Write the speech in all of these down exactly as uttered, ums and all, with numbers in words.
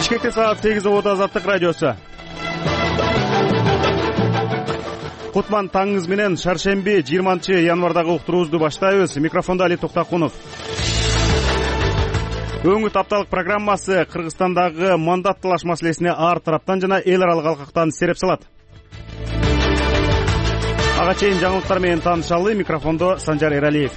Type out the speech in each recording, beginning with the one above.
Бишкекте саат сегиз болот. Азаттык радиосу. Кутман таңыңыз менен шаршемби жыйырманчы январдагы уктуруубузду баштайбыз. Микрофондо Али Токтакунов. Өңүт апталык программасы Кыргызстандагы мандат талаш маселесине ар тараптан жана эл аралык алкактан сереп салат. Ага чейин жаңылыктар менен таанышалы. Микрофондо Санжар Эралиев.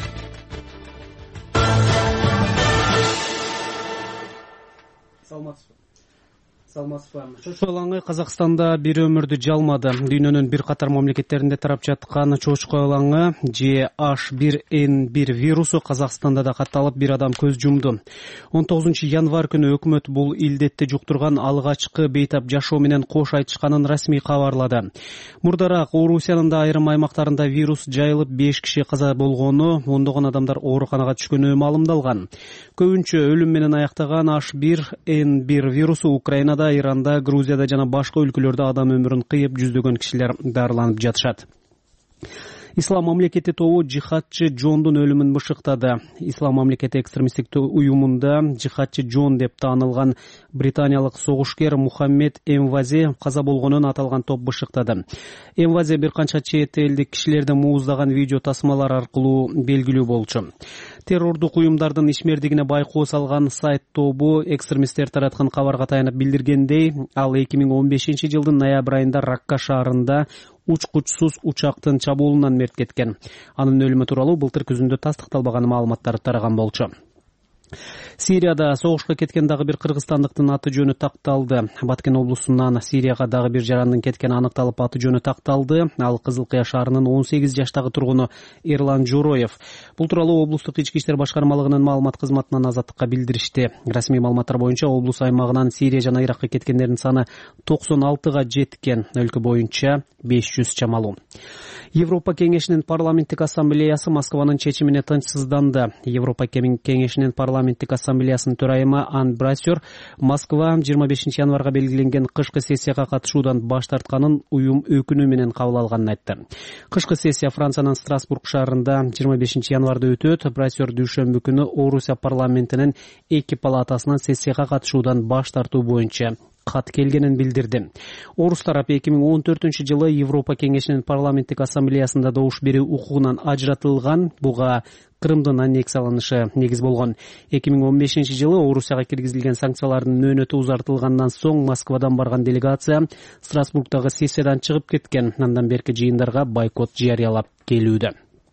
Саламатсызбы. Чочко ылаңы Казакстанда бир өмүрдү жалмады. Дүйнөнүн бир катар мамлекеттеринде тарап жаткан чочко ылаңы Ж H бир N бир вирусу Казакстанда да катталып, бир адам көз жумду. он тогузунчу январ күнү өкмөт бул илдетти жуктурган алгачкы бейтап жашоо менен кош айтышканын расмий кабарлады. Мурдараак Орусиянын да айрым аймактарында вирус жайылып, беш киши каза болгону, ондогон адамдар ооруканага түшкөнү маалымдалган. Көбүнчө өлүм менен аяктаган H бир N бир вирусу Украинада, Иранда, Грузияда жана башка өлкөлөрдө адам өмүрүн кыйып, жүздөгөн кишилер дарыланып жатышат. Ислам мамлекети тобу жихадчы Джондун өлүмүн бышыктады. Ислам мамлекети экстремисттик уюмунда жихадчы Джон деп таанылган британиялык согушкер Мухаммед Эмвази каза болгонун аталган топ бышыктады. Эмвази бир канча чет элдик кишилерди мууздаган видео тасмалар аркылуу белгилүү болчу. Террордук уюмдардын ишмердигине байкоо салган сайт тобу экстремисттер тараткан кабарга таянып билдиргендей, ал эки миң он бешинчи жылдын ноябрь айында Ракка шаарында уч-кучсуз учактын чабуулунан мерт кеткен. Анын өлүмү тууралуу былтыр күзүндө тастыкталбаган маалыматтар тараган болчу. Сирияда согушка кеткен дагы бир кыргызстандыктын аты жөнү такталды. Баткен облусунан Сирияга дагы бир жарандын кеткени аныкталып, аты жөнү такталды. Ал Кызыл Кыя шаарынын он сегиз жаштагы тургуну Эрлан Жороев. Бул тууралуу облустук ички иштер башкармалыгынын маалымат кызматынан Азаттыкка билдиришти. Расмий маалыматтар боюнча облус аймагынан Сирия жана Иракка кеткендердин саны токсон алтыга жеткен. Өлкө боюнча беш жүз чамалуу. Европа кеңешинин парламенттик ассамблеясы Москванын чечимине тынчсызданды. Европа кеңешинин парламенттик ассамблеясынын төрайымы Ан Брасер Москва жыйырма бешинчи январга белгиленген кышкы сессияга катышуудан баш тартканын уюм өкүнүү менен кабыл алганын айтты. Кышкы сессия Франциянын Страсбург шаарында жыйырма бешинчи январда өтөт. Брасер дүйшөмбү күнү Орусия парламентинин эки палатасынан сессияга катышуудан баш тартуу боюнча кат келгенин билдирди. Орус тарапы эки миң он төртүнчү жылы Европа кеңешинин парламенттик ассамблеясында добуш берүү укугунан ажыратылган. Буга Крымдын аннексияланышы негиз болгон. эки миң он бешинчи жылы Орусияга киргизилген санкциялардын мөөнөтү узартылгандан соң Москвадан барган делегация Страсбургдагы сессиядан чыгып кеткен. Андан берки жыйындарга бойкот жарыялап келүүдө.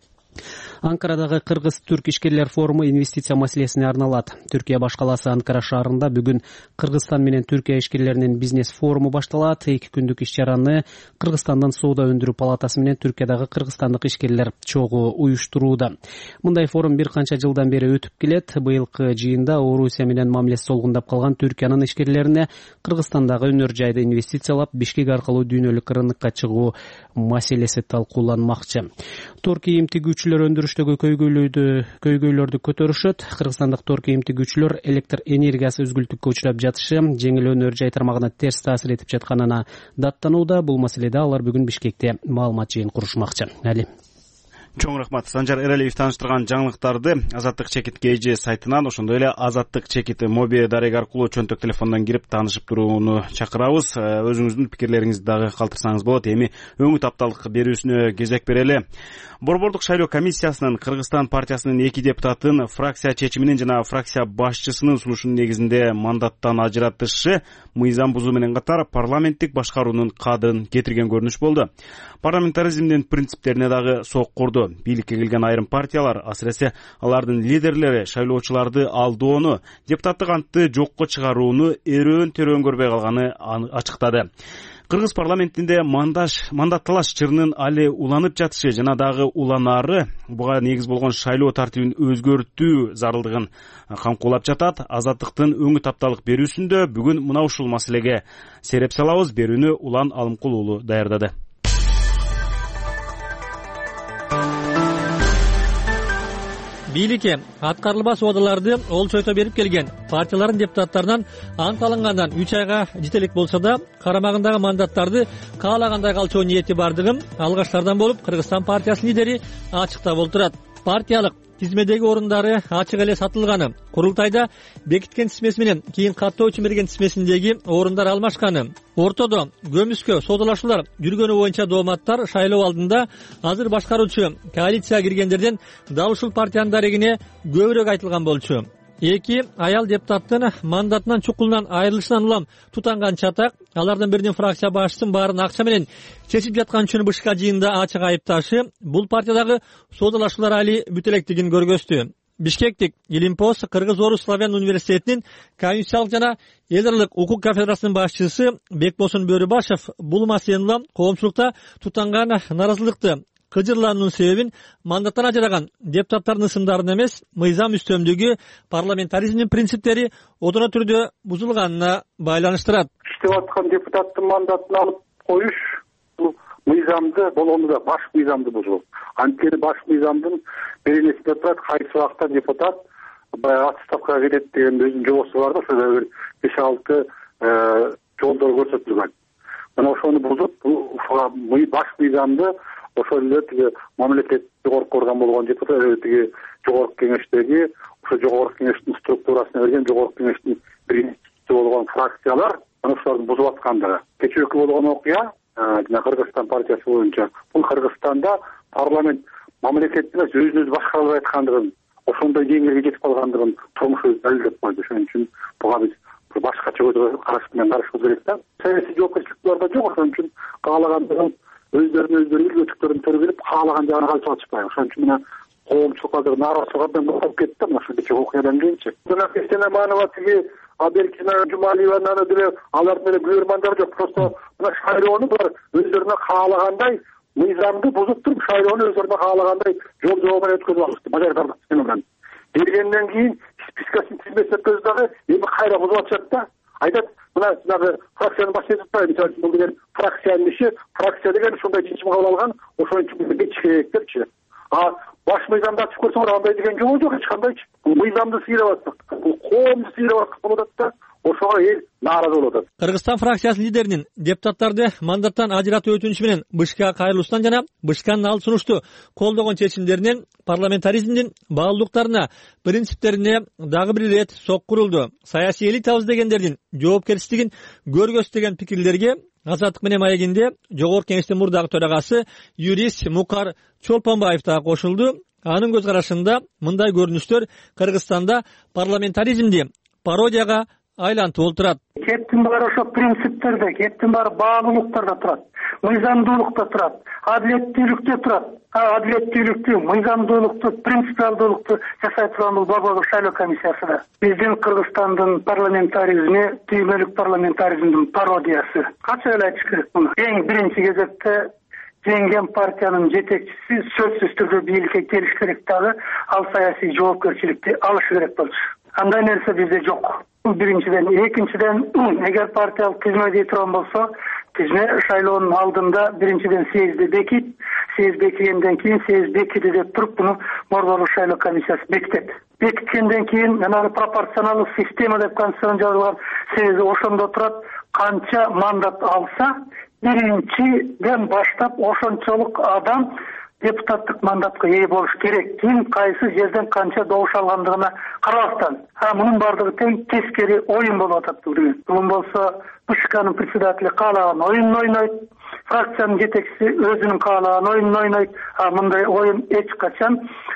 Анкарадагы Кыргыз-Түрк ишкерлер форуму инвестиция маселесине арналат. Түркия баш каласы Анкара шаарында бүгүн Кыргызстан менен Түркия ишкерлеринин бизнес форуму башталат. Эки күндүк иш-чараны Кыргызстандын соода өндүрүү палатасы менен Түркиядагы кыргызстандык ишкерлер чогуу уюштурууда. Мындай форум бир канча жылдан бери өтүп келет. Быйылкы жыйында Орусия менен мамилеси солгундап калган Түркиянын ишкерлерине Кыргызстандагы өнөр жайды инвестициялап, Бишкек аркылуу дүйнөлүк рынокко чыгуу маселеси талкууланмакчы. Тор кийим тигүүчүлөр өндүрүштөгү көйгөйлөрдү көйгөйлөрдү көтөрүшөт. Кыргызстандык тор кийим тигүүчүлөр электр энергиясы үзгүлтүккө учурап жатышы, жеңил өнөр жай тармагына терс таасир этип жатканына даттанууда. Бул маселеде алар бүгүн Бишкекте маалымат жыйын курушмакчы. Али. Чоң рахмат. Санжар Эралиев тааныштырган жаңылыктарды Азаттык чекит кж сайтынан, ошондой эле Азаттык чекит моби дарек аркылуу чөнтөк телефондон кирип таанышып турууну чакырабыз. Өзүңүздүн пикирлериңизди дагы калтырсаңыз болот. Эми өңүт апталык берүүсүнө кезек берели. Борбордук шайлоо комиссиясынын Кыргызстан партиясынын эки депутатын фракция чечиминин жана фракция башчысынын сунушунун негизинде мандаттан ажыратышы мыйзам бузуу менен катар парламенттик башкаруунун кадырын кетирген көрүнүш болду. Парламентаризмдин принциптерине дагы сок курду. Бийликке келген айрым партиялар, асыресе алардын лидерлери шайлоочуларды алдоону, депутаттык антты жокко чыгарууну өрөөн төрөөн көрбөй калганы ачыктады. Кыргыз парламентинде мандаш мандатталаш чырынын али уланып жатышы жана дагы уланары буга негиз болгон шайлоо тартибин өзгөртүү зарылдыгын камкуулап жатат. Азаттыктын өңүт апталык берүүсүндө бүгүн мына ушул маселеге сереп салабыз. Берүүнү Улан Алымкул уулу даярдады. Бийликке аткарылбас убадаларды ол чойто берип келген партиялардын депутаттарынан ант алынгандан үч айга жетелик болсо да, карамагындагы мандаттарды каалагандай калчоо ниети бардыгын алгачтардан болуп Кыргызстан партиясынын лидери ачыктап олтурат. Партиялык тизмедеги орундары ачык эле сатылганы, курултайда бекиткен тизмеси менен кийин каттоо үчүн берген тизмесиндеги орундар алмашканы, ортодо көмүскө соодалашуулар жүргөнү боюнча дооматтар шайлоо алдында азыр башкаруучу коалицияга киргендерден дал ушул партиянын дарегине көбүрөөк айтылган болчу. Эки аял депутаттын мандатынан чукулунан айрылышынан улам тутанган чатак, алардын биринин фракция башчысын баарын акча менен чечип жаткан үчүн БШК жыйынында ачык айыпташы бул партиядагы соодалашуулар али бүтө электигин көргөздү. Бишкектик Илимпос Кыргыз-Орус Славян университетинин конституциялык жана эл аралык укук кафедрасынын башчысы Бекбосын Бөрүбашев бул маселени улам коомчулукта тутанган наразылыкты кыжырлануунун себебин мандаттан ажыраган депутаттардын ысымдарын эмес, мыйзам үстөмдүгү, парламентаризмдин принциптери одоно түрдө бузулганына байланыштырат. Иштеп аткан депутаттын мандатын алып коюш бул мыйзамды, болгондо да баш мыйзамды бузуу. Анткени баш мыйзамдын беренесинде турат кайсы убакта депутат баягы отставкага кетет деген өзүнүн жобосу бар да, ошол бир беш алты жолдор көрсөтүлгөн. Мына ошону бузуп, бул баш мыйзамды ошол эле тиги мамлекеттик жогорку орган болгон депутат тиги жогорку кеңештеги, ошо жогорку кеңештин структурасына берген жогорку кеңештин биринчиси болгон фракциялар ошолорду бузуп аткандыгы. Кечээки болгон окуя жана Кыргызстан партиясы боюнча бул Кыргызстанда парламент мамлекеттин өзүн өзү башкара албай аткандыгын, ошондой деңгээлге жетип калгандыгын турмушу далилдеп койду. Ошон үчүн буга биз башкача караш менен карашыбыз керек да. Саясий жоопкерчилик буларда жок, ошон үчүн каалагандыгын өздөрүнүн өздөрү илгөөчүктөрүн төргүлүп каалаган жагына калчып атышпайбы. Ошон үчүн мына коомчулук азыр нааразычылык абдан көбөйүп кетти мына ушул кечээ окуядан кийинчи. Жана Кристина Манова тиги Аберкина Жумалиеванын деле алардын эле күбөрмандары жок. Просто мына шайлоону булар өздөрүнө каалагандай мыйзамды бузуп туруп шайлоону өздөрүнө каалагандай жол жобо менен өткөзүп алышты. Мажарстандык менен. Бергенден кийин спискасын тизмесине өткөзүп дагы эми кайра бузуп атышат да. Айтат, мына жанагы фракциянын башчысы айтпайбы, мисалы бул деген фракциянын иши, фракция деген ушундай чечим кабыл алган, ошон үчүн кечиш керек депчи. А баш мыйзамды ачып көрсөңөр андай деген жол жок эч кандайчы. Мыйзамды сыйрап аттык, коомду сыйрап аттык болуп атат да. Ошого эл нааразы болуп атат. Кыргызстан фракциясы лидеринин депутаттарды мандаттан ажыратуу өтүнүшү менен БШК кайрылуусунан жана БШКнын ал сунушту колдогон чечимдеринен парламентаризмдин баалуулуктарына, принциптерине дагы бир ирет сокку урулду. Саясий элитабыз дегендердин жоопкерчилигин көргөз деген пикирлерге Азаттык менен маегинде жогорку кеңештин мурдагы төрагасы юрист Мукар Чолпонбаев да кошулду. Анын көз карашында мындай көрүнүштөр Кыргызстанда парламентаризмди пародияга айлантып олтурат. Кептин баары ошо принциптерде, кептин баары баалуулуктарда турат, мыйзамдуулукта турат, адилеттүүлүктө турат. Адилеттүүлүктү, мыйзамдуулукту, принципиалдуулукту жасай турган бул Борбордук шайлоо комиссиясы да. Биздин Кыргызстандын парламентаризми түймөлүк парламентаризмдин пародиясы. Кача эле айтыш керек муну. Эң биринчи кезекте жеңген партиянын жетекчиси сөзсүз түрдө бийликке келиш керек дагы, ал саясий жоопкерчиликти алышы керек болчу. Андай нерсе бизде жок. Бул биринчиден, экинчиден, эгер партиялык тизме дей турган болсо, тизме шайлоонун алдында биринчиден съезди бекит, съезд бекигенден кийин съезд бекиди деп туруп буну Борбордук шайлоо комиссиясы бекитет. Бекиткенден кийин жанагы пропорционалдык система деп конституцияда жазылган себеби ошондо турат, канча мандат алса, биринчиден баштап ошончолук адам депутаттык мандатка ээ болуш керек. Ким кайсы жерден канча добуш алгандыгына карабастан. А мунун бардыгы тең тескери оюн болуп атат бул деген. Бул болсо БШКнын председатели каалаган оюн ойнойт, фракциянын жетекчиси өзүнүн каалаган оюн ойнойт. А мындай оюн эч качан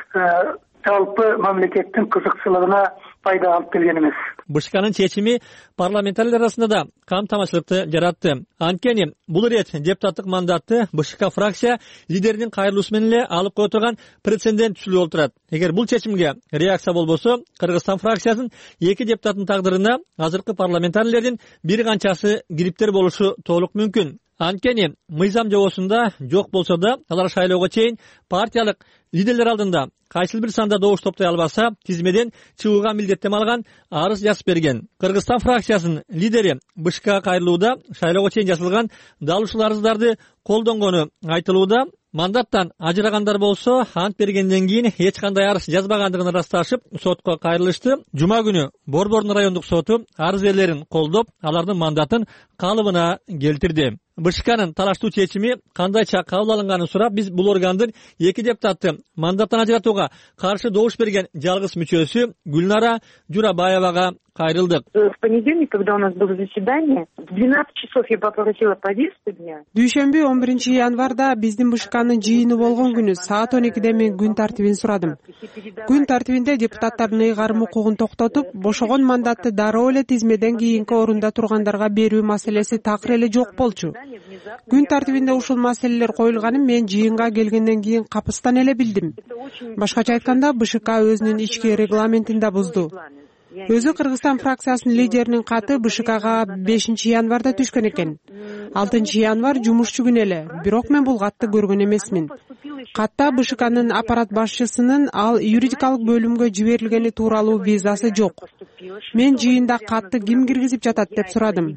жалпы мамлекеттин кызыкчылыгына пайда алып келген эмес. БШКнын чечими парламентарлар арасында да камтамачылыкты жаратты. Анткени бул ирет депутаттык мандатты БШК фракция лидеринин кайрылуусу менен эле алып кое турган прецедент түзүлүп олтурат. Эгер бул чечимге реакция болбосо, Кыргызстан фракциясынын эки депутаттын тагдырына азыркы парламентарлердин бир канчасы кириптер болушу толук мүмкүн. Анткени мыйзам жобосунда жок болсо да, алар шайлоого чейин партиялык лидерлер алдында кайсыл бир санда добуш топтой албаса, тизмеден чыгууга милдеттеме алган арыз жазып берген. Кыргызстан фракциясынын лидери БШК кайрылууда шайлоого чейин жазылган дал ушул арыздарды колдонгону айтылууда. Мандаттан ажырагандар болсо ант бергенден кийин эч кандай арыз жазбагандыгын ырасташып сотко кайрылышты. Жума күнү Борбордун райондук соту арыз ээлерин колдоп, алардын мандатын калыбына келтирди. БШКнын талаштуу чечими кандайча кабыл алынганын сурап, биз бул органдын эки депутатты мандаттан ажыратууга каршы добуш берген жалгыз мүчөсү Гүлнара Журабаевага кайрылдык. В понедельник, когда у нас было заседание, в двенадцать часов я попросила повестку дня. Дүйшөмбү он биринчи январда биздин БШКнын жыйыны болгон күнү саат он экиде мен күн тартибин сурадым. Күн тартибинде депутаттардын ыйгарым укугун токтотуп, бошогон мандатты дароо эле тизмеден кийинки орунда тургандарга берүү маселеси такыр эле жок болчу. Күн тартибинде ушул маселелер коюлганын мен жыйынга келгенден кийин капыстан эле билдим. Башкача айтканда, БШК өзүнүн ички регламентин да бузду. Өзү Кыргызстан фракциясынын лидеринин каты БШКга бешинчи январда түшкөн экен. алтынчы январ жумушчу күнү эле, бирок мен бул катты көргөн эмесмин. Катта БШКнын аппарат башчысынын ал юридикалык бөлүмгө жиберилгени тууралуу визасы жок. Мен жыйында катты ким киргизип жатат деп сурадым.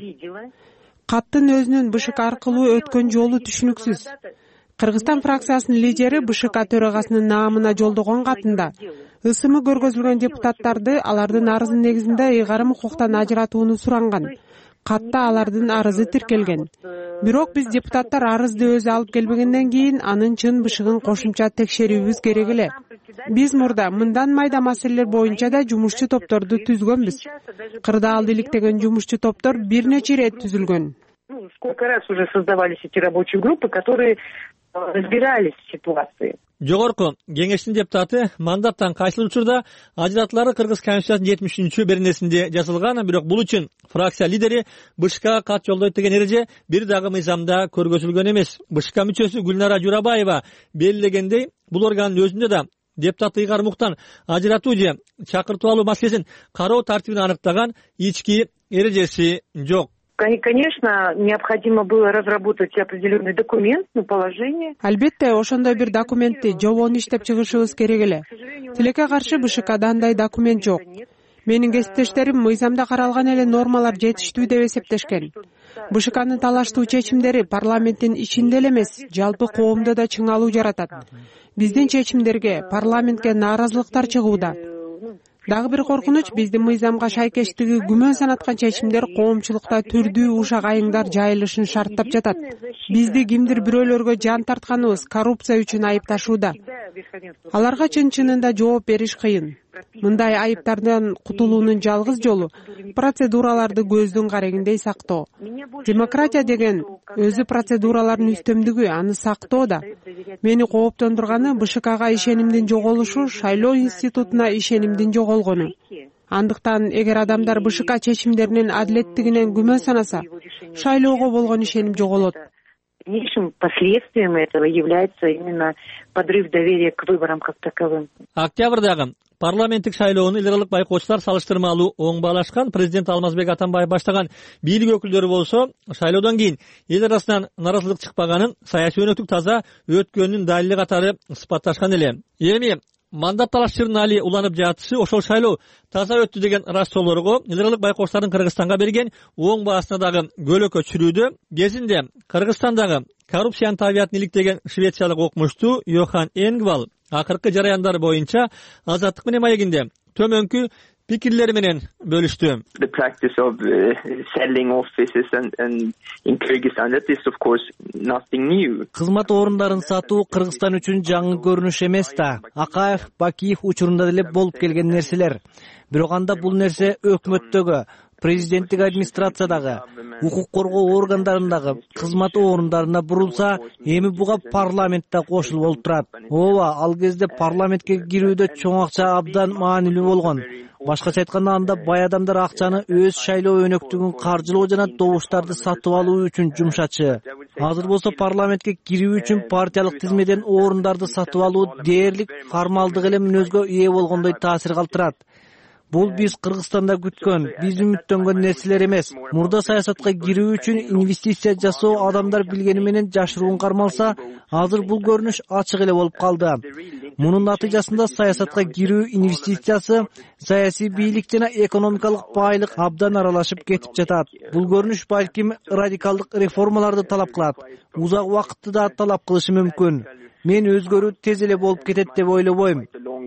Каттын өзүнүн БШК аркылуу өткөн жолу түшүнүксүз. Кыргызстан фракциясынын лидери БШК төрагасынын наамына жолдогон катында ысымы көргөзүлгөн депутаттарды алардын арызынын негизинде ыйгарым укуктан ажыратууну суранган. Катта алардын арызы тиркелген. Бирок биз депутаттар арызды өзү алып келбегенден кийин анын чын бышыгын кошумча текшерүүбүз керек эле. Биз мурда мындан майда маселелер боюнча да жумушчу топторду түзгөнбүз. Кырдаалды иликтеген жумушчу топтор бир нече ирет түзүлгөн. Сколько раз уже создавались эти рабочие группы, которые разбирались в ситуации. Жогорку кеңештин депутаты мандаттан кайсыл учурда ажыратуулары Кыргыз Конституциясынын жетимишинчи беренесинде жазылган, бирок бул үчүн фракция лидери БШКга кат жолдойт деген эреже бир дагы мыйзамда көргөзүлгөн эмес. БШК мүчөсү Гүлнара Журабаева белгилегендей, бул органдын өзүндө да депутат ыйгарым укуктан ажыратуу же чакыртып алуу маселесин кароо тартибин аныктаган ички эрежеси жок. Конечно, необходимо было разработать определенный документ, ну, положение. Албетте, ошондой бир документти жобону иштеп чыгышыбыз керек эле. Тилекке каршы БШКда андай документ жок. Менин кесиптештерим мыйзамда каралган эле нормалар жетиштүү деп эсептешкен. БШКнын талаштуу чечимдери парламенттин ичинде эле эмес, жалпы коомдо да чыңалуу жаратат. Биздин чечимдерге, парламентке нааразылыктар чыгууда. Дагы бир коркунуч, биздин мыйзамга шайкештиги күмөн санаткан чечимдер коомчулукта түрдүү ушак айыңдар жайылышын шарттап жатат. Бизди кимдир бирөөлөргө жан тартканыбыз коррупция үчүн айыпташууда. Аларга чын-чынында жооп бериш кыйын. Мындай айыптардан кутулуунун жалгыз жолу процедураларды көздүн карегиндей сактоо. Демократия деген өзү процедуралардын үстөмдүгү, аны сактоо да. Мени кооптондурганы БШКга ишенимдин жоголушу, шайлоо институтуна ишенимдин жоголгону. Андыктан эгер адамдар БШК чечимдеринин адилеттигинен күмөн санаса, шайлоого болгон ишеним жоголот. Дальнейшим последствием этого является именно подрыв доверия к выборам как таковым. Октябрдагы парламенттик шайлоону илгырлык байкоочулар салыштырмалуу оң баалашкан. Президент Алмазбек Атамбаев баштаган бийлик өкүлдөрү болсо, шайлоодон кийин эл арасынан наразылык чыкпаганын, саясий өнөктүк таза өткөнүн далили катары сыпатташкан эле. Эми мандат талашчырын али уланып жатышы ошол шайлоо таза өттү деген рассоолорго илгырлык байкоочулардын Кыргызстанга берген оң баасына дагы көлөкө чүрүүдө. Кезинде Кыргызстандагы коррупциянын табиятын иликтеген швециялык окумуштуу Йохан Энгвал акыркы жараяндар боюнча Азаттык менен маегинде төмөнкү пикирлери менен бөлүштү. The practice of uh, selling offices and, and in Kyrgyzstan, that is of course nothing new. Кызмат орундарын сатуу Кыргызстан үчүн жаңы көрүнүш эмес да. Акаев, Бакиев учурунда деле болуп келген нерселер. Бирок анда бул нерсе өкмөттөгү, президенттик администрациядагы, укук коргоо органдарындагы кызмат орундарына бурулса, эми буга парламентте кошулуп болуп турат. Ооба, ал кезде парламентке кирүүдө чоң акча абдан маанилүү болгон. Башкача айтканда, анда бай адамдар акчаны өз шайлоо өнөктүгүн каржылоо жана добуштарды сатып алуу үчүн жумшачы. Азыр болсо парламентке кирүү үчүн партиялык тизмеден орундарды сатып алуу дээрлик формалдык эле мүнөзгө ээ болгондой таасир калтырат. Бул биз Кыргызстанда күткөн, биз үмүттөнгөн нерселер эмес. Мурда саясатка кирүү үчүн инвестиция жасоо адамдар билгени менен жашыруун кармалса, азыр бул көрүнүш ачык эле болуп калды. Мунун натыйжасында саясатка кирүү инвестициясы, саясий бийлик жана экономикалык байлык абдан аралашып кетип жатат. Бул көрүнүш балким радикалдык реформаларды талап кылат. Узак убакытты да талап кылышы мүмкүн. Мен өзгөрүү тез эле болуп кетет деп ойлобойм.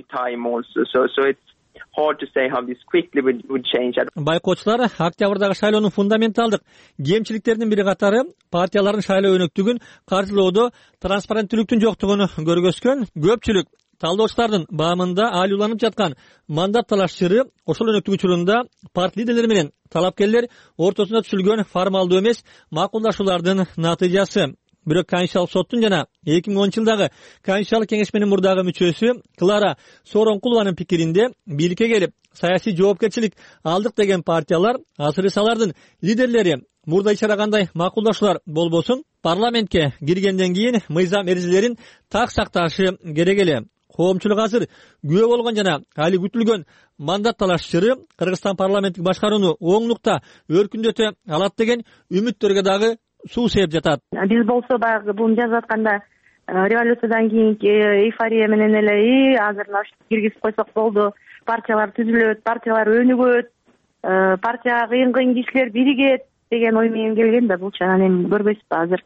Байкоочулар октябрдагы шайлоонун фундаменталдык кемчиликтеринин бири катары партиялардын шайлоо өнөктүгүн каржылоодо транспаrenттүүлүктүн жоктугун көргөзгөн. Көпчүлүк талдоочулардын баамында айлууланып жаткан мандат талаш чыры ошол өнөктүк учурунда партия лидерлери менен талапкерлер ортосунда түзүлгөн формалдуу эмес макулдашуулардын натыйжасы. Бирок Конституциялык соттун жана эки миң онунчу жылдагы Конституциялык кеңешменин мурдагы мүчөсү Клара Сооронкулованын пикиринде бийликке келип саясий жоопкерчилик алдык деген партиялар, азыркы алардын лидерлери мурда ишарагандай макулдашуулар болбосун, парламентке киргенден кийин мыйзам эрежелерин так сакташы керек эле. Коомчулук азыр күбө болгон жана али күтүлгөн мандат талаш чыры Кыргызстан парламенттик башкарууну оңдукта өркүндөтө алат деген үмүттөргө дагы суу сээп жатат. Биз болсо баягы буну жазып атканда революциядан кийинки эйфория менен эле и азыр киргизип койсок болду, партиялар түзүлөт, партиялар өнүгөт, партияга кыйын кыйын кишилер биригет деген ой менен келген да булчу. Анан эми көрбөйсүзбү азыр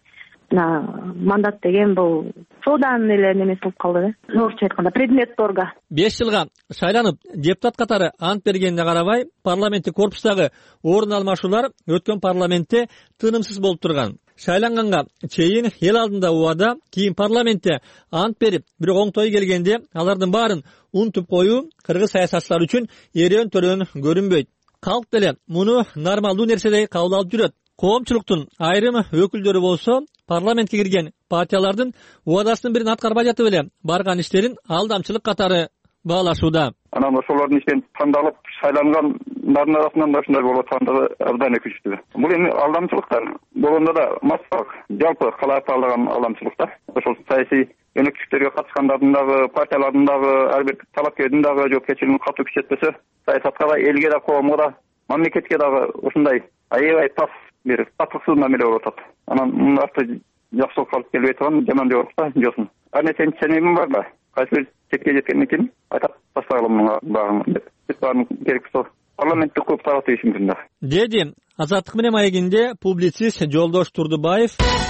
мандат деген бул сооданын эле немеси болуп калды да. Орусча айтканда предмет торга. беш жылга шайланып депутат катары ант бергенине карабай, парламенттик корпустагы орун алмашуулар өткөн парламентте тынымсыз болуп турган. Шайланганга чейин эл алдында убада, кийин парламентте ант берип, бирок оңтой келгенде алардын баарын унутуп коюу кыргыз саясатчылар үчүн эреөн төрөөн көрүнбөйт. Калк деле муну нормалдуу нерседей кабыл алып жүрөт. Коомчулуктун айрым өкүлдөрү болсо парламентке кирген партиялардын убадасынын бирин аткарбай жатып эле барган иштерин алдамчылык катары баалашууда. Анан ошолордун ичинен тандалып шайлангандардын арасынан да ушундай болуп аткандыгы абдан өкүнүчтүү. Бул эми алдамчылыктар болгондо да массалык, жалпы калаатты алдаган алдамчылыктар. Ошол саясий өнөктүктөргө катышкандардын дагы, партиялардын дагы, ар бир талапкердин дагы жоопкерчилигин катуу күчөтпөсө, саясатка да, элге да, коомго да, мамлекетке дагы ушундай аябай тас бир татыксыз мамиле болуп атат. Анан мындай жакшылыкка алып келбей турган жаман жок да, жоосун. Ар нерсенин ченемим бар да. Кайсы бир четке жеткенден кийин айтат тастагылым багын деп. Биз баарын керек болсо парламенттик клуб таратып ийиш мүмкүн да. Деди Азаттык менен маегинде публицист Жолдош Турдубаев.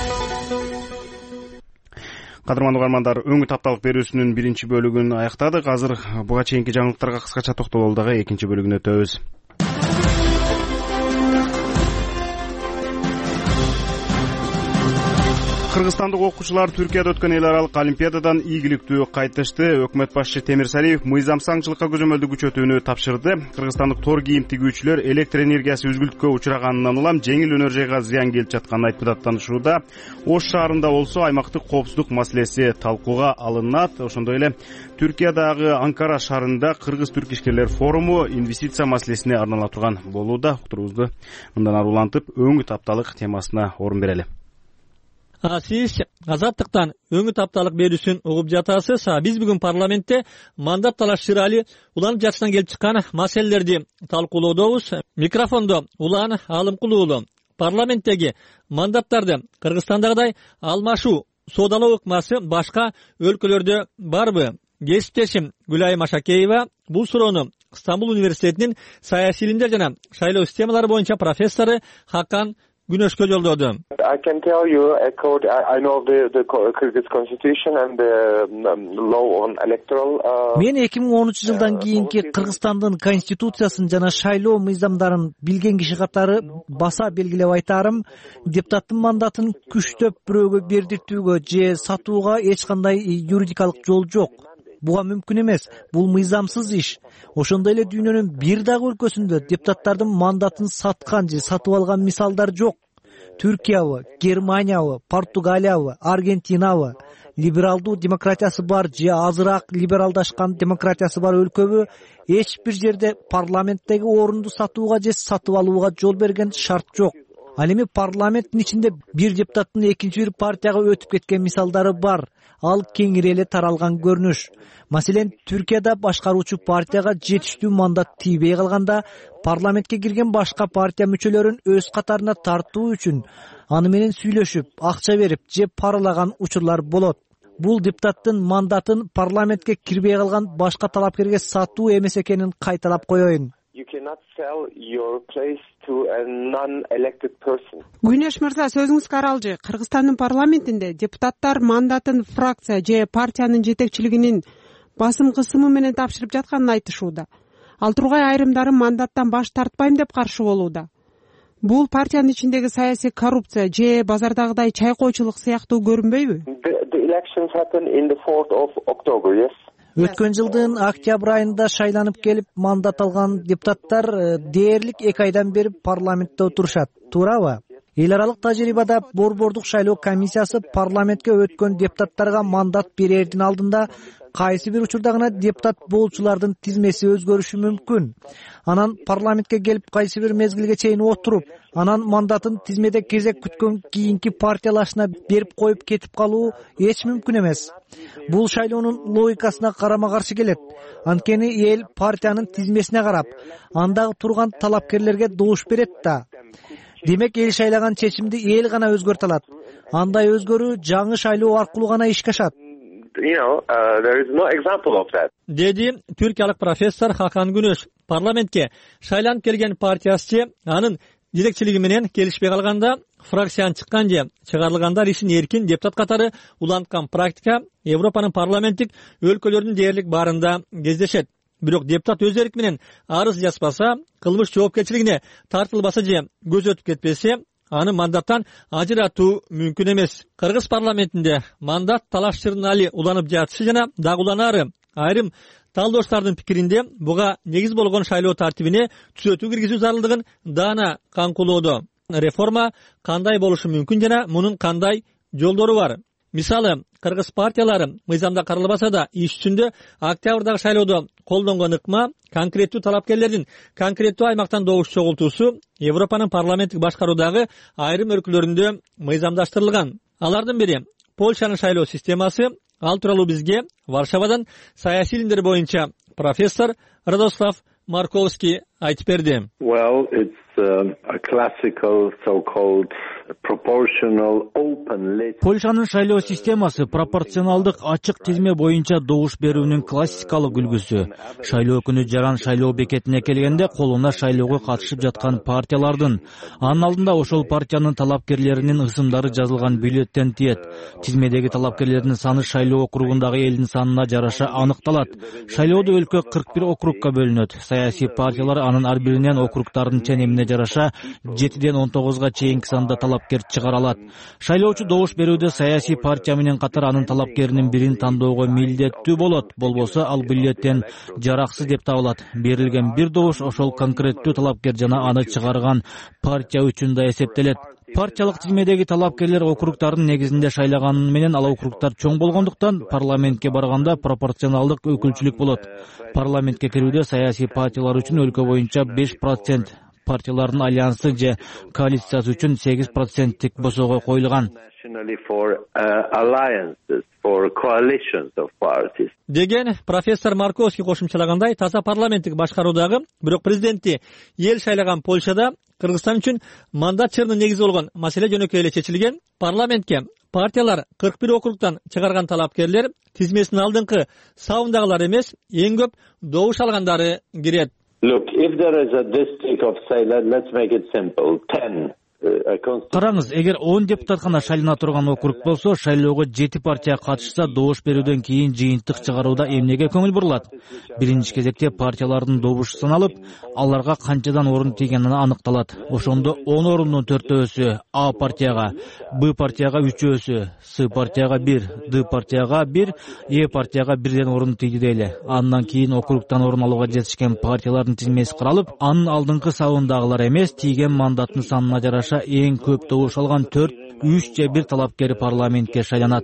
Кадырман угармандар, өңү тапталык берүүсүнүн биринчи бөлүгүн аяктадык. Азыр буга чейинки жаңылыктарга кыскача токтололу дагы экинчи бөлүгүнө өтөбүз. Кыргызстандык окуучулар Түркияда өткөн эл аралык олимпиададан ийгиликтүү кайтышты. Өкмөт башчы Темир Салиев мыйзамсаңчылыкка көзөмөлдү күчөтүүнү тапшырды. Кыргызстандык тор кийим тигүүчүлөр электр энергиясы үзгүлтүккө учураганынан улам жеңил өнөр жайга зыян келип жатканын айтып даттанышууда. Ош шаарында болсо аймактык коопсуздук маселеси талкууга алынат. Ошондой эле Түркиядагы Анкара шаарында кыргыз-түрк ишкерлер форуму инвестиция маселесине арнала турган болууда. Уктуруубузду мындан ары улантып, өңү тапталык темасына орун берели. Сиз Азаттыктан өңү тапталык берүүсүн угуп жатасыз. Биз бүгүн парламентте мандат талаш чырали уланып жатышынан келип чыккан маселелерди талкуулоодобуз. Микрофондо Улан Алымкулуулу. Парламенттеги мандаттарды Кыргызстандагыдай алмашуу соодалоо ыкмасы башка өлкөлөрдө барбы? Кесиптешим Гүлайым Ашакеева бул суроону Стамбул университетинин саясий илимдер жана шайлоо системалары боюнча профессору Хакан Күнөшкө жолдоду. I can tell you a code. I know the the Kyrgyz constitution and the law on electoral. Мен эки миң онунчу жылдан кийинки Кыргызстандын конституциясын жана шайлоо мыйзамдарын билген киши катары баса белгилеп айтарым, депутаттын мандатын күчтөп бирөөгө бердиртүүгө же сатууга эч кандай юридикалык жол жок. Буга мүмкүн эмес. Бул мыйзамсыз иш. Ошондой эле дүйнөнүн бир дагы өлкөсүндө депутаттардын мандатын саткан же сатып алган мисалдар жок. Түркиябы, Германиябы, Португалиябы, Аргентинабы либералдуу демократиясы бар же азыраак либералдашкан демократиясы бар өлкөбү эч бир жерде парламенттеги орунду сатууга же сатып алууга жол берген шарт жок. Ал эми парламенттин ичинде бир депутаттын экинчи бир партияга өтүп кеткен мисалдары бар. Ал кеңири эле таралган көрүнүш. Маселен, Түркияда башкаруучу партияга жетиштүү мандат тийбей калганда, парламентке кирген башка партия мүчөлөрүн өз катарына тартуу үчүн аны менен сүйлөшүп, акча берип же паралаган учурлар болот. бул депутаттын мандатын парламентке кирбей калган башка талапкерге сатуу эмес экенин кайталап коеюн. You cannot sell your place to a non-elected person. Күнөш мырза, сөзүңүз каралжы. Кыргызстандын парламентинде депутаттар мандатын фракция же партиянын жетекчилигинин басым кысымы менен тапшырып жатканын айтышууда. Ал тургай айрымдары мандаттан баш тартпайм деп каршы болууда. Бул партиянын ичиндеги саясий коррупция же базардагыдай чайкоочулук сыяктуу көрүнбөйбү? The elections happen in the fourth of October, yes. Өткөн жылдын октябрь айында шайланып келип мандат алган депутаттар дээрлик эки айдан бери парламентте отурушат, туурабы? Эл аралык тажрыйбада борбордук шайлоо комиссиясы парламентке өткөн депутаттарга мандат берердин алдында кайсы бир учурда гана депутат болчулардын тизмеси өзгөрүшү мүмкүн. Анан парламентке келип кайсы бир мезгилге чейин отуруп, анан мандатын тизмеде кезек күткөн кийинки партиялашына берип коюп кетип калуу эч мүмкүн эмес. Бул шайлоонун логикасына карама каршы келет. Анткени эл партиянын тизмесине карап, андагы турган талапкерлерге добуш берет да. Демек эл шайлаган чечимди эл гана өзгөртө алат. Андай өзгөрүү жаңы шайлоо аркылуу гана ишке ашат. You know, uh, there is no example of that. Деди түркиялык профессор Хакан Күнөш. Парламентке шайланып келген партиясы анын жетекчилиги менен келишпей калганда фракциядан чыккан же чыгарылгандар ишин эркин депутат катары уланткан практика Европанын парламенттик өлкөлөрүнүн дээрлик баарында кездешет. Бирок депутат өз эрки менен арыз жазбаса, кылмыш жоопкерчилигине тартылбаса же көз өтүп кетпесе, аны мандаттан ажыратуу мүмкүн эмес. Кыргыз парламентинде мандат талашчырын уланып жатышы жана дагы уланары. Айрым талдооштардын пикиринде буга негиз болгон шайлоо тартибине түзөтүү киргизүү зарылдыгын даана каңкулоодо. Реформа кандай болушу мүмкүн жана мунун кандай жолдору бар? Мисалы, кыргыз партиялары мыйзамда каралбаса да иш жүзүндө октябрдагы шайлоодо колдонгон ыкма конкреттүү талапкерлердин конкреттүү аймактан добуш чогултуусу Европанын парламенттик башкаруудагы айрым өлкөлөрүндө мыйзамдаштырылган. Алардын бири Польшанын шайлоо системасы. Ал тууралуу бизге Варшавадан саясий илимдер боюнча профессор Радослав Марковский айтып берди. Well, it's uh, a classical so-called proportional open list. Польшанын шайлоо системасы пропорционалдык ачык тизме боюнча добуш берүүнүн классикалык үлгүсү. Шайлоо күнү жаран шайлоо бекетине келгенде колуна шайлоого катышып жаткан партиялардын, анын алдында ошол партиянын талапкерлеринин ысымдары жазылган бюллетен тиет. Тизмедеги талапкерлердин саны шайлоо округундагы элдин санына жараша аныкталат. Шайлоодо өлкө кырк бир округка бөлүнөт. Саясий партиялар анын ар биринен округдардын ченемине жараша жетиден он тогузга чейинки санда талапкер чыгара алат. Шайлоочу добуш берүүдө саясий партия менен катар анын талапкеринин бирин тандоого милдеттүү болот. Болбосо ал бюллетен жараксыз деп табылат. Берилген бир добуш ошол конкреттүү талапкер жана аны чыгарган партия үчүн да эсептелет. Партиялык тизмедеги талапкерлер округдардын негизинде шайлаганы менен ал округдар чоң болгондуктан парламентке барганда пропорционалдык өкүлчүлүк болот. Парламентке кирүүдө саясий партиялар үчүн өлкө боюнча беш процент, партиялардын альянсы же коалициясы үчүн сегиз проценттик босоого коюлган. Деген профессор Марковский кошумчалагандай, таза парламенттик башкаруудагы, бирок президентти эл шайлаган Польшада Кыргызстан үчүн мандат чырынын негизи болгон маселе жөнөкөй эле чечилген. Парламентке партиялар кырк бир округтан чыгарган талапкерлер тизмесинин алдыңкы сабындагылар эмес, эң көп добуш алгандары кирет. Look, if there is a district of, say, let's make it simple, ten. Караңыз, эгер он депутат гана шайлана турган округ болсо, шайлоого жети партия катышса, добуш берүүдөн кийин жыйынтык чыгарууда эмнеге көңүл бурулат? Биринчи кезекте партиялардын добушу саналып, аларга канчадан орун тийгени аныкталат. Ошондо он орундун төртөөсү А партияга, Б партияга үчөөсү, С партияга бир, Д партияга бир, Е партияга бирден орун тийди дейли. Андан кийин округтан орун алууга жетишкен партиялардын тизмеси каралып, анын алдыңкы сабындагылар эмес, тийген мандаттын санына жараша эң көп добуш алган төрт, үч же бир талапкери парламентке шайланат.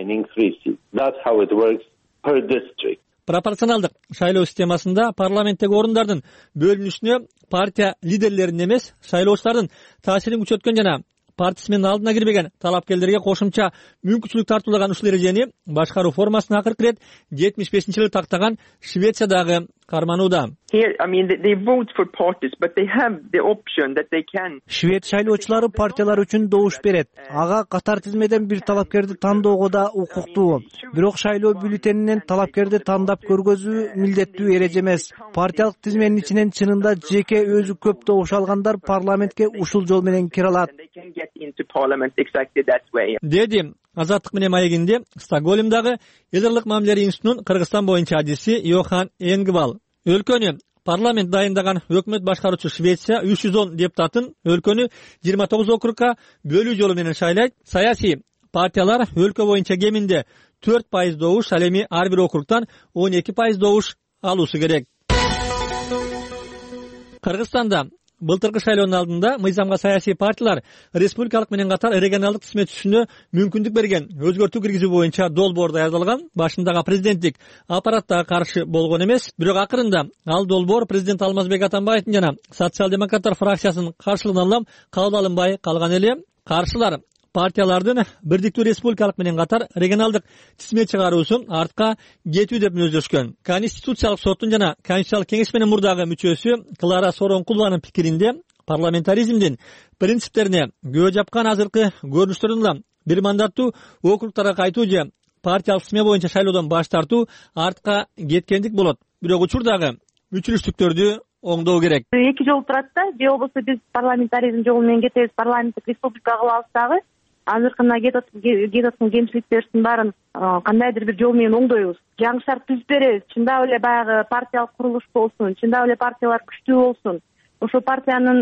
Пропорционалдык шайлоо системасында парламенттеги орундардын бөлүнүшүнө партия лидерлеринин эмес, шайлоочулардын таасирин күчөткөн жана партиясы менен алдына кирбеген талапкерлерге кошумча мүмкүнчүлүк тартуулаган ушул эрежени башкаруу формасына акыркы ирет жетимиш бешинчи жылы тактаган Швециядагы карманууда. Here, I mean, they, they vote for parties, but they have the option that they can. Швед шайлоочулары партиялар үчүн добуш берет. Ага катар тизмеден бир талапкерди тандоого да укуктуу. Бирок шайлоо бюллетенинен талапкерди тандап көргөзүү милдеттүү эреже эмес. Партиялык тизменин ичинен чынында жеке өзү көп добуш алгандар парламентке ушул жол менен кире алат. Деди Азаттык менен маегинде Стокгольмдагы Эдерлык мамилелер институтунун Кыргызстан боюнча адиси Йохан Энгвал. Өлкөнү парламент дайындаган өкмөт башкаруучу Швеция үч жүз он депутатын өлкөнү жыйырма тогуз округга бөлүү жолу менен шайлайт. Саясий партиялар өлкө боюнча кеминде төрт пайыз добуш, ал эми ар бир округтан он эки пайыз добуш алуусу керек. Кыргызстанда былтыркы шайлоонун алдында мыйзамга саясий партиялар республикалык менен катар регионалдык тизме түзүшүнө мүмкүндүк берген өзгөртүү киргизүү боюнча долбоор даярдалган. Башындагы президенттик аппараттага каршы болгон эмес, бирок акырында ал долбоор президент Алмазбек Атамбаевдин жана социал-демократтар фракциясынын каршылыгынан улам кабыл алынбай калган эле. Каршылар партиялардын бирдиктүү республикалык менен катар регионалдык тизме чыгаруусун артка кетүү деп мүнөздөшкөн. Конституциялык соттун жана Конституциялык кеңеш менен мурдагы мүчөсү Клара Сооронкулованын пикиринде парламентаризмдин принциптерине күбө жапкан азыркы көрүнүштөрдөн улам бир мандаттуу округтарга кайтуу же партиялык тизме боюнча шайлоодон баш тартуу артка кеткендик болот. Бирок учурдагы мүчүлүштүктөрдү оңдоо керек. Эки жол турат да, же болбосо биз парламентаризм жолу менен кетебиз, парламенттик республика кылабыз дагы. Азыркына кетип аткан кемчиликтердин баарын кандайдыр бир жол менен оңдойбуз. Жаңы шарт түзүп беребиз. Чындап эле баягы партиялык курулуш болсун, чындап эле партиялар күчтүү болсун. Ошол партиянын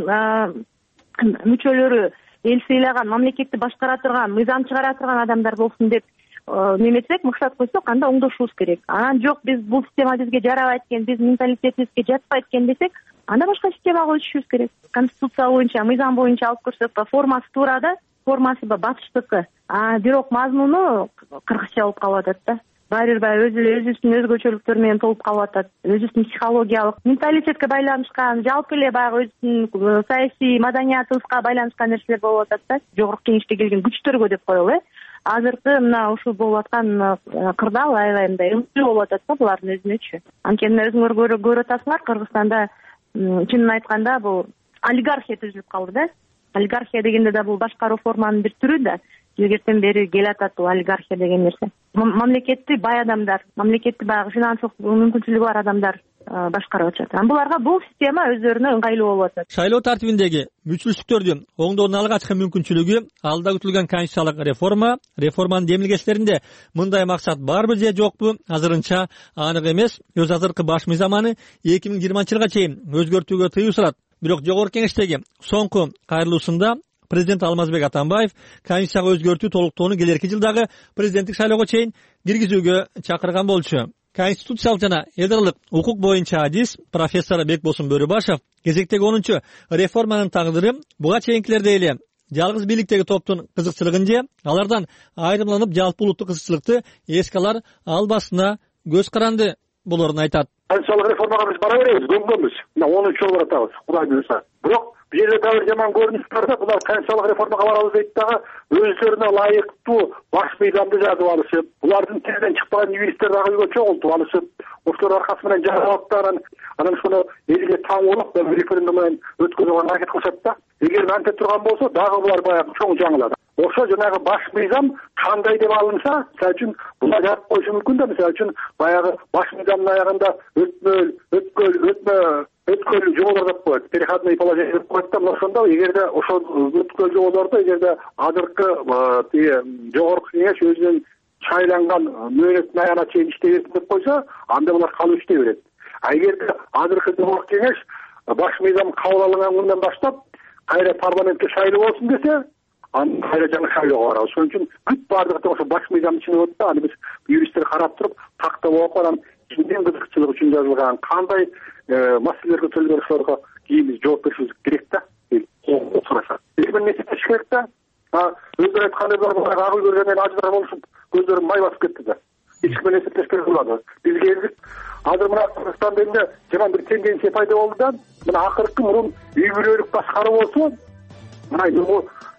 мүчөлөрү эл сыйлаган, мамлекетти башкара турган, мыйзам чыгара турган адамдар болсун деп неметсек, максат койсок, анда оңдошубуз керек. Анан жок, биз бул система бизге жарабайт экен, биз менталитетибизге жатпайт экен десек, анда башка системага өтүшүбүз керек. Конституция боюнча, мыйзам боюнча алып көрсөк, формасы туура да, формасы батыштыкы, а бирок мазмуну кыргызча болуп калып атат да. Баары бир баягы өзүбүздүн өзгөчөлүктөр менен толуп калып атат. Өзүбүздүн психологиялык, менталитетке байланышкан, жалпы эле баягы өзүбүздүн саясий маданиятыбызга байланышкан нерселер болуп атат да. Жогорку кеңешке келген күчтөргө деп коелу, э. Азыркы мына ушул болуп аткан кырдаал аябай мындай ыңгыроо болуп атат да булардын өзүнөчү. Анткени өзүңөр көрүп атасыңар, Кыргызстанда чынын айтканда бул олигархия түзүлүп калды да. Олигархия дегенде да бул башкаруу форманын бир түрү да. Жогертен бери келатат бул олигархия деген нерсе. Мамлекетти бай адамдар, мамлекетти баягы финансылык мүмкүнчүлүгү бар адамдар башкарып атат. Анан буларга бул система өздөрүнө ыңгайлуу болуп атат. Шайлоо тартибиндеги мүчүлүштүктөрдү оңдоонун алгачкы мүмкүнчүлүгү алда күтүлгөн конституциялык реформа. Реформанын демилгечтеринде мындай максат барбы же жокпу азырынча анык эмес. Өз азыркы баш мыйзаманы эки миң жыйырманчы жылга чейин өзгөртүүгө тыюу сурат. Бирок жогорку кеңештеги соңку кайрылуусунда президент Алмазбек Атамбаев конституцияга өзгөртүү толуктоону келерки жылдагы президенттик шайлоого чейин киргизүүгө чакырган болчу. Конституциялык жана эдерлык укук боюнча адис профессор Бекбосун Бөрүбашев кезектеги онунчу реформанын тагдыры буга чейинкилердей эле жалгыз бийликтеги топтун кызыкчылыгын же алардан айрымланып жалпы улуттук кызыкчылыкты эске алар албасына көз каранды болорун айтат. Конституциялык реформага биз бара беребиз, көңгөмбүз. Мына онунчу жол баратабыз, Кудай буйруса. Бирок бул жерде дагы бир жаман көрүнүш бар да, булар конституциялык реформага барабыз дейт дагы өздөрүнө ылайыктуу баш мыйзамды жазып алышып, булардын тилинен чыкпаган юристтер дагы үйгө чогултуп алышып, ошолор аркасы менен жараптан анан ушуну элге таңуулук референдум менен өткөрүүгө аракет кылышат да. Эгер анте турган болсо, дагы булар баягы чоң жаңылат. Ошо жанагы баш мыйзам кандай деп алынса, мисалы үчүн булар жазып коюшу мүмкүн да, мисалы үчүн баягы баш мыйзамдын аягында өтмөл, өткөл, өтмө, өткөл жоболор деп коет, переходные положения деп коет да. Ошондо эгерде ошол өткөл жоболордо эгерде азыркы тиги жогорку кеңеш өзүнүн шайланган мөөнөттүн аягына чейин иштей берсин деп койсо, анда булар калып иштей берет. А эгерде азыркы жогорку кеңеш баш мыйзам кабыл алынган күндөн баштап кайра парламентке шайлоо болсун десе, аны кайра жаңы шайлоого барабыз. Ошон үчүн бүт баардыгы ошо баш мыйзамдын ичинде болот да. Аны биз юристтер карап туруп, тактап окуп, анан кимдин кызыкчылыгы үчүн жазылган, кандай маселелерге төлгөр ошолорго кийин биз жооп беришибиз керек да. Сураса. Эки миң эсептеш керек да. Өздөрү айткандай булар ак үй көргөндөн ажыдар болушуп, көздөрүн май басып кетти да. Эч ким менен эсептеш керек болду. Биз келдик. Азыр мына Кыргызстанда эмне жаман бир тенденция пайда болду да. Мына акыркы мурун үй бүлөлүк башкаруу болсо, мына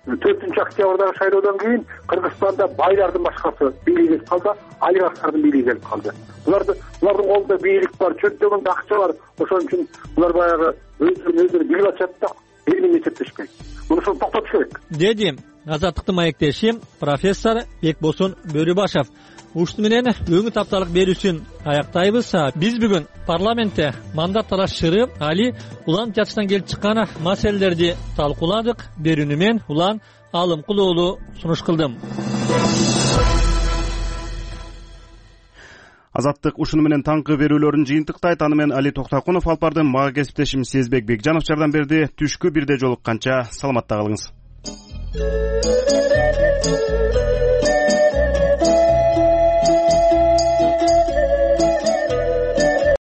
төртүнчү октябрдагы шайлоодон кийин Кыргызстанда байлардын башкасы бийлик калды, олигархтардын бийлиги келип калды. Буларды булардын колунда бийлик бар, чөнтөгүндө акча бар. Ошон үчүн булар баягы өздөрүн өздөрү билип атышат да, эл менен эсептешпейт. Муну ошол токтотуш керек. Деди Азаттыктын маектеши профессор Бекбосун Бөрүбашев. Ушуну менен өңү тапталык берүүсүн аяктайбыз. Биз бүгүн парламентте мандат талаш чыры Али Улан Жачтан келип чыккан маселелерди талкууладык. Берүүнү мен Улан Алымкул уулу сунуш кылдым. Азаттык ушуну менен таңкы берүүлөрүн жыйынтыктайт. Аны мен Али Токтокунов алып бардым. Мага кесиптешим Сезбек Бекжанов жардам берди. Түшкү бирде жолукканча саламатта калыңыз.